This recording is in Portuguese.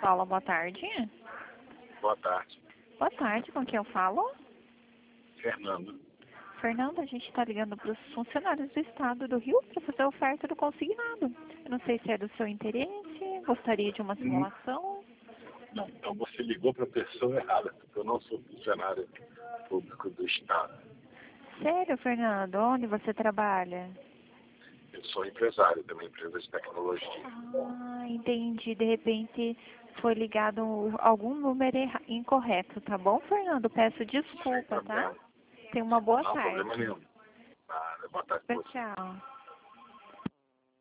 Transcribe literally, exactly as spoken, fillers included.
Paula, boa tarde. Boa tarde. Boa tarde, com quem eu falo? Fernando. Fernando, a gente está ligando para os funcionários do estado do Rio para fazer a oferta do consignado. Eu não sei se é do seu interesse, gostaria de uma simulação. Não, então você ligou para a pessoa errada, porque eu não sou funcionário público do estado. Sério, Fernando? Onde você trabalha? Eu sou empresário de uma empresa de tecnologia. Ah, entendi. De repente foi ligado algum número erra- incorreto, tá bom, Fernando? Peço desculpa, tá? problema. Tenha uma boa Não há tarde. problema nenhum. Ah, boa tarde pra você. Tchau.